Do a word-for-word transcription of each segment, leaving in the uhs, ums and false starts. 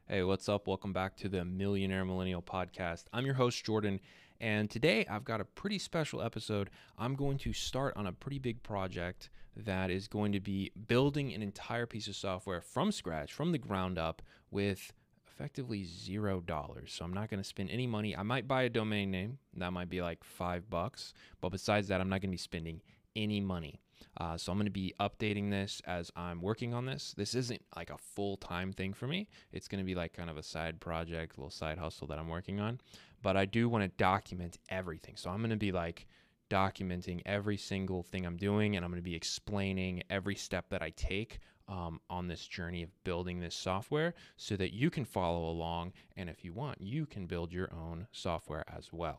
Hey, what's up? Welcome back to the Millionaire Millennial Podcast. I'm your host, Jordan, and today I've got a pretty special episode. I'm going to start on a pretty big project that is going to be building an entire piece of software from scratch, from the ground up, with effectively zero dollars. So I'm not going to spend any money. I might buy a domain name. That might be like five bucks. But besides that, I'm not going to be spending any money. Uh, so I'm going to be updating this as I'm working on this. This isn't like a full-time thing for me. It's going to be like kind of a side project, a little side hustle that I'm working on. But I do want to document everything. So I'm going to be like documenting every single thing I'm doing, and I'm going to be explaining every step that I take um, on this journey of building this software so that you can follow along. And if you want, you can build your own software as well.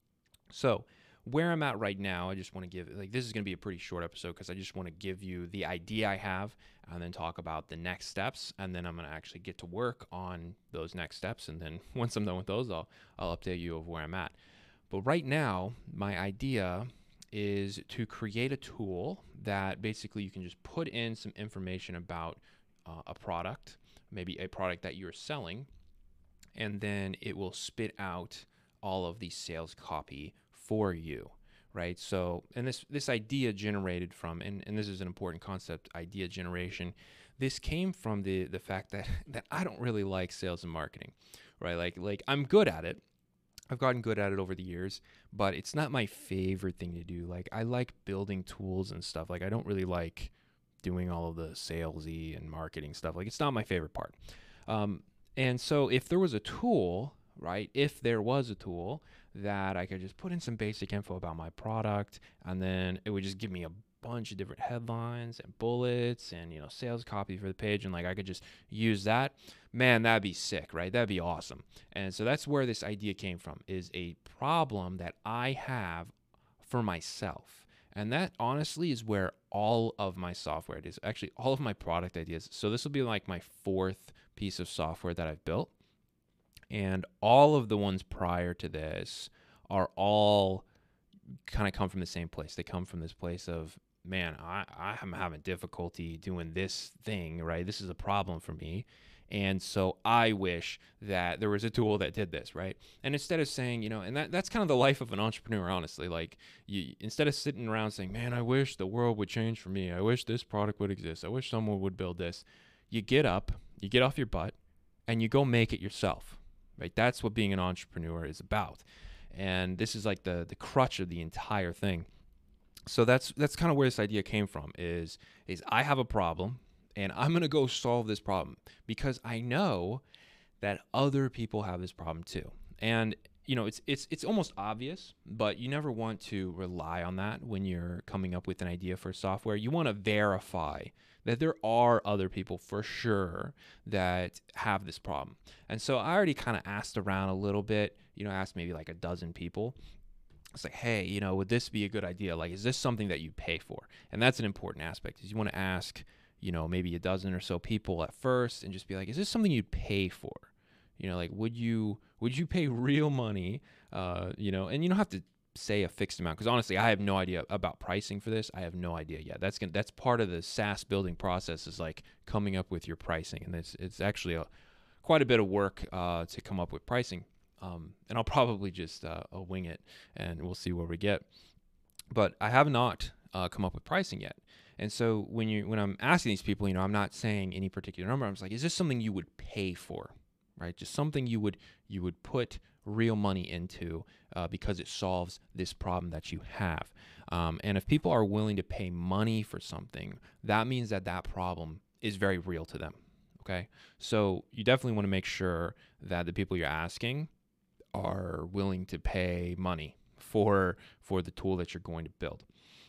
So where I'm at right now, I just want to give, like, this is going to be a pretty short episode because I just want to give you the idea I have and then talk about the next steps. And then I'm going to actually get to work on those next steps. And then once I'm done with those, I'll, I'll update you of where I'm at. But right now, my idea is to create a tool that basically you can just put in some information about uh, a product, maybe a product that you're selling, and then it will spit out all of the sales copy for you, right? So, and this this idea generated from, and, and this is an important concept, idea generation. This came from the the fact that that I don't really like sales and marketing, right? Like like I'm good at it. I've gotten good at it over the years, but it's not my favorite thing to do. Like I like building tools and stuff. Like I don't really like doing all of the salesy and marketing stuff. Like it's not my favorite part. Um, and so if there was a tool, right? If there was a tool that I could just put in some basic info about my product, and then it would just give me a bunch of different headlines and bullets and, you know, sales copy for the page, and like I could just use that, man, that'd be sick, right? That'd be awesome. And so that's where this idea came from, is a problem that I have for myself. And that honestly is where all of my software is, actually all of my product ideas. So this will be like my fourth piece of software that I've built. And all of the ones prior to this are all kind of come from the same place. They come from this place of, man, I, I'm having difficulty doing this thing, right? This is a problem for me. And so I wish that there was a tool that did this, right? And instead of saying, you know, and that, that's kind of the life of an entrepreneur, honestly. Like, you, instead of sitting around saying, man, I wish the world would change for me. I wish this product would exist. I wish someone would build this. You get up, you get off your butt, and you go make it yourself, right? That's what being an entrepreneur is about. And this is like the the crutch of the entire thing. So that's that's kind of where this idea came from, is is I have a problem and I'm going to go solve this problem because I know that other people have this problem too. And you know, it's it's it's almost obvious, but you never want to rely on that when you're coming up with an idea for software. You want to verify that there are other people for sure that have this problem. And so I already kind of asked around a little bit, you know, asked maybe like a dozen people. It's like, hey, you know, would this be a good idea? Like, is this something that you pay for? And that's an important aspect, is you want to ask, you know, maybe a dozen or so people at first and just be like, is this something you'd pay for? You know, like, would you would you pay real money? Uh, you know, and you don't have to say a fixed amount, because honestly, I have no idea about pricing for this. I have no idea yet. That's gonna that's part of the SaaS building process, is like coming up with your pricing, and it's it's actually a quite a bit of work uh, to come up with pricing. Um, and I'll probably just uh, I'll wing it, and we'll see where we get. But I have not uh, come up with pricing yet. And so when you when I'm asking these people, you know, I'm not saying any particular number. I'm just like, is this something you would pay for, right? Just something you would you would put real money into uh, because it solves this problem that you have. Um, and if people are willing to pay money for something, that means that that problem is very real to them. Okay, so you definitely want to make sure that the people you're asking are willing to pay money for for the tool that you're going to build.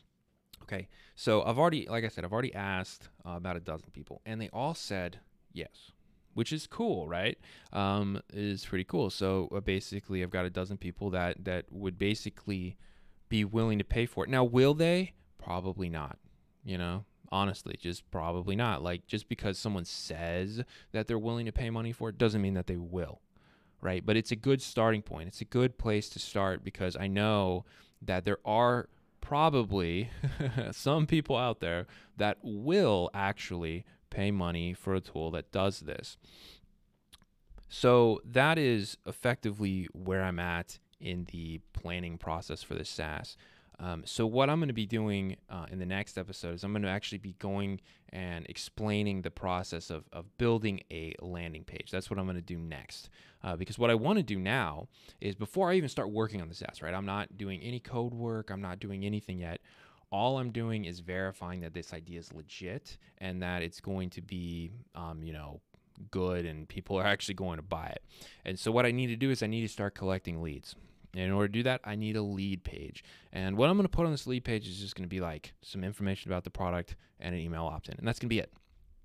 Okay, so I've already, like I said, I've already asked uh, about a dozen people, and they all said yes, which is cool, right? Um, is pretty cool. So uh, basically, I've got a dozen people that that would basically be willing to pay for it. Now, will they? Probably not. You know, honestly, just probably not. Like, just because someone says that they're willing to pay money for it doesn't mean that they will, right? But it's a good starting point. It's a good place to start, because I know that there are probably some people out there that will actually pay money for a tool that does this. So that is effectively where I'm at in the planning process for the SaaS. Um, so what I'm going to be doing uh, in the next episode is I'm going to actually be going and explaining the process of, of building a landing page. That's what I'm going to do next. Uh, because what I want to do now is, before I even start working on the SaaS, right? I'm not doing any code work. I'm not doing anything yet. All I'm doing is verifying that this idea is legit and that it's going to be, um, you know, good and people are actually going to buy it. And so what I need to do is I need to start collecting leads. And in order to do that, I need a lead page. And what I'm going to put on this lead page is just going to be like some information about the product and an email opt-in. And that's going to be it.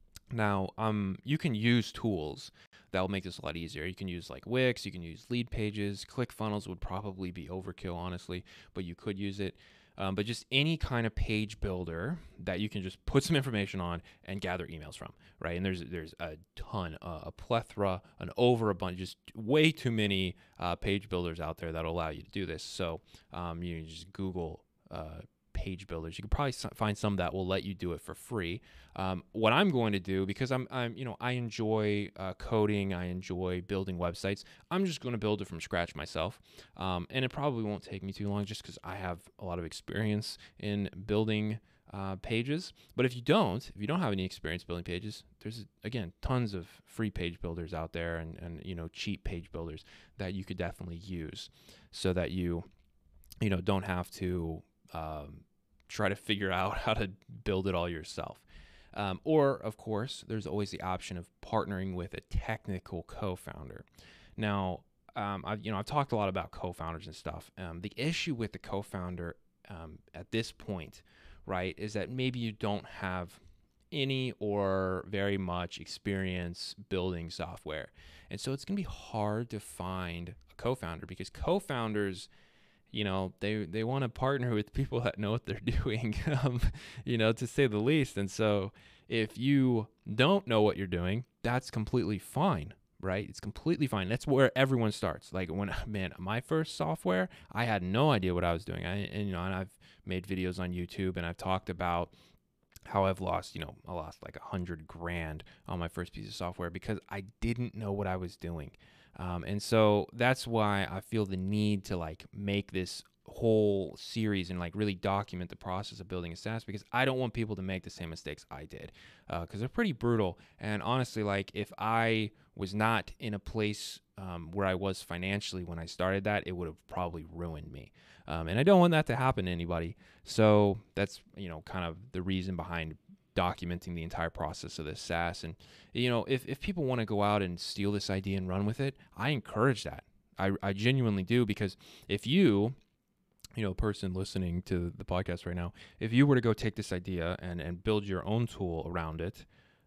Now, um, you can use tools that will make this a lot easier. You can use like Wix, you can use Lead Pages. ClickFunnels would probably be overkill, honestly, but you could use it. Um, but just any kind of page builder that you can just put some information on and gather emails from, right? And there's there's a ton, uh, a plethora, an overabundance, just way too many uh, page builders out there that will allow you to do this. So um, you just Google uh, page builders. You can probably find some that will let you do it for free. Um, what I'm going to do, because I'm, I'm you know, I enjoy uh, coding, I enjoy building websites. I'm just going to build it from scratch myself, um, and it probably won't take me too long, just because I have a lot of experience in building uh, pages. But if you don't, if you don't have any experience building pages, there's again tons of free page builders out there, and and you know cheap page builders that you could definitely use, so that you, you know, don't have to Um, try to figure out how to build it all yourself. Um, or, of course, there's always the option of partnering with a technical co-founder. Now, um, I've, you know, I've talked a lot about co-founders and stuff. Um, the issue with the co-founder um, at this point, right, is that maybe you don't have any or very much experience building software. And so it's going to be hard to find a co-founder, because co-founders, you know, they, they want to partner with people that know what they're doing, um, you know, to say the least. And so if you don't know what you're doing, that's completely fine, right? It's completely fine. That's where everyone starts. Like when, man, my first software, I had no idea what I was doing. I, and, you know, and I've made videos on YouTube, and I've talked about how I've lost, you know, I lost like a hundred grand on my first piece of software because I didn't know what I was doing. Um, and so that's why I feel the need to like make this whole series and like really document the process of building a SaaS, because I don't want people to make the same mistakes I did, because uh, they're pretty brutal. And honestly, like if I was not in a place um, where I was financially when I started that, it would have probably ruined me. Um, and I don't want that to happen to anybody. So that's, you know, kind of the reason behind documenting the entire process of this SaaS. And, you know, if, if people want to go out and steal this idea and run with it, I encourage that. I, I genuinely do, because if you, you know, person listening to the podcast right now, if you were to go take this idea and, and build your own tool around it,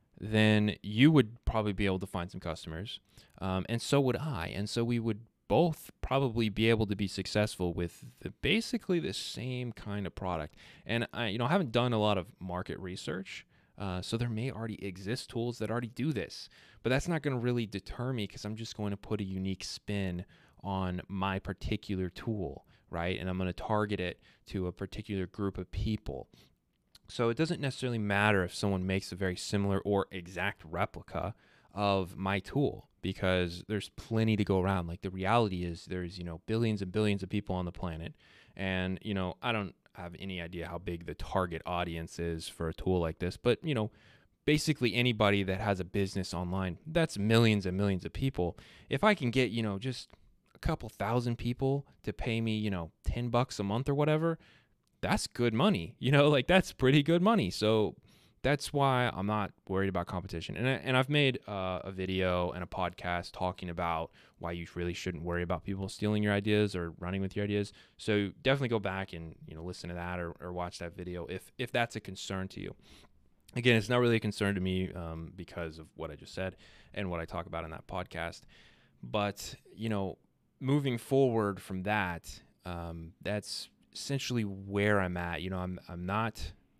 then you would probably be able to find some customers. Um, and so would I. And so we would both probably be able to be successful with the, basically the same kind of product. And I, you know, I haven't done a lot of market research, uh, so there may already exist tools that already do this, but that's not going to really deter me, because I'm just going to put a unique spin on my particular tool, right? And I'm going to target it to a particular group of people. So it doesn't necessarily matter if someone makes a very similar or exact replica of my tool, because there's plenty to go around. Like the reality is there's, you know, billions and billions of people on the planet. And, you know, I don't have any idea how big the target audience is for a tool like this, but, you know, basically anybody that has a business online, that's millions and millions of people. If I can get, you know, just a couple thousand people to pay me, you know, ten bucks a month or whatever, that's good money, you know, like that's pretty good money. So that's why I'm not worried about competition. And, I, and I've made uh, a video and a podcast talking about why you really shouldn't worry about people stealing your ideas or running with your ideas. So definitely go back and, you know, listen to that, or, or watch that video if, if that's a concern to you. Again, it's not really a concern to me um, because of what I just said and what I talk about in that podcast. But, you know, moving forward from that, um, that's essentially where I'm at. You know, I'm I'm not,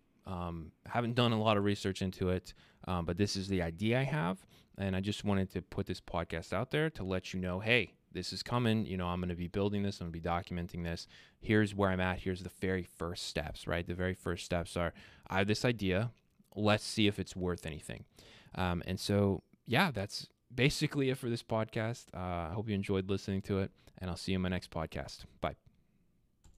um, haven't done a lot of research into it, um, but this is the idea I have, and I just wanted to put this podcast out there to let you know, hey, this is coming. You know, I'm going to be building this. I'm going to be documenting this. Here's where I'm at. Here's the very first steps, right? The very first steps are, I have this idea. Let's see if it's worth anything. Um, and so, yeah, that's basically it for this podcast. Uh, I hope you enjoyed listening to it, and I'll see you in my next podcast. Bye.